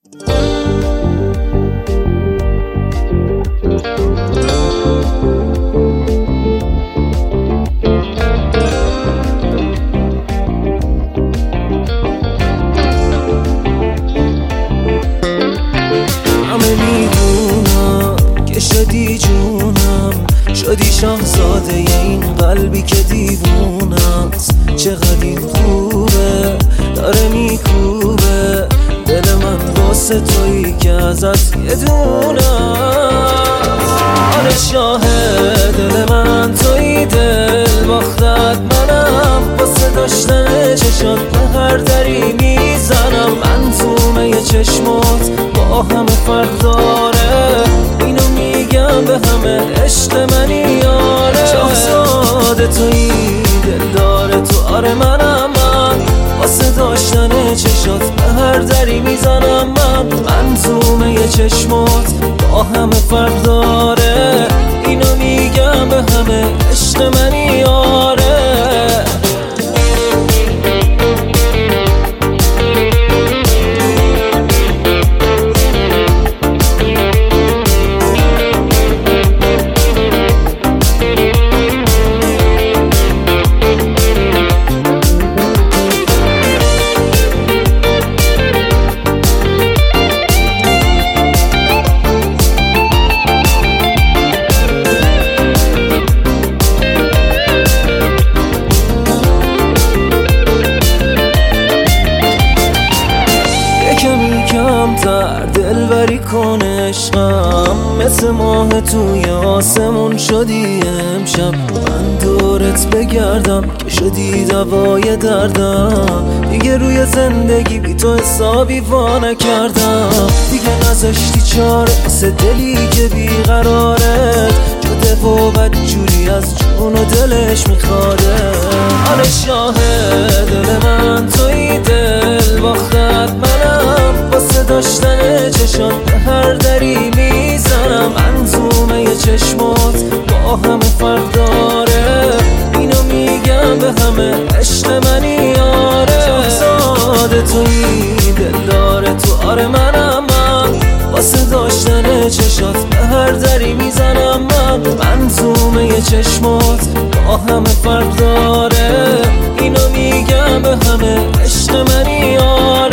همه میدونم که شدی جونم، شدی شاهزاده این قلبی که دیوونه است. چقدر این خوبه داره میکوبه دل من واسه تویی که ازت یه دونه. آره شاهد دل من تویی، دل باختت منم، واسه داشتن چشات به هر دری میزنم. منظومه چشمات با همه فرق داره، اینو میگم به همه عشق منی یاره. شاهزاده تویی دل داره تو، آره منم من، واسه داشتن چشات به هر دری میزنم. من منظومه چشمات با همه فرق داره، اینو میگم به همه عشق منی یاره. کمتر دلبری کن عشقم، مثل ماه توی آسمون شدی امشب. من دورت بگردم که شدی دوای دردم، دیگه روی زندگی بی تو حسابی وا نکردم. دیگه نذاشتی چاره واسه دلی که بیقرارت جده و بدجوری از جون و دلش میخواره. آره شاهد دل من تویی، دل باختت منم، واسه داشتن چشات به هر دری میزنم. منظومه چشمات با همه فرق داره، اینو میگم به همه عشق منی یاره. شاهزاده تویی دل داره تو، آره منم من، واسه داشتن چشات به هر دری میزنم. من منظومه چشمات با همه فرق داره، اینو میگم به همه عشق منی یاره.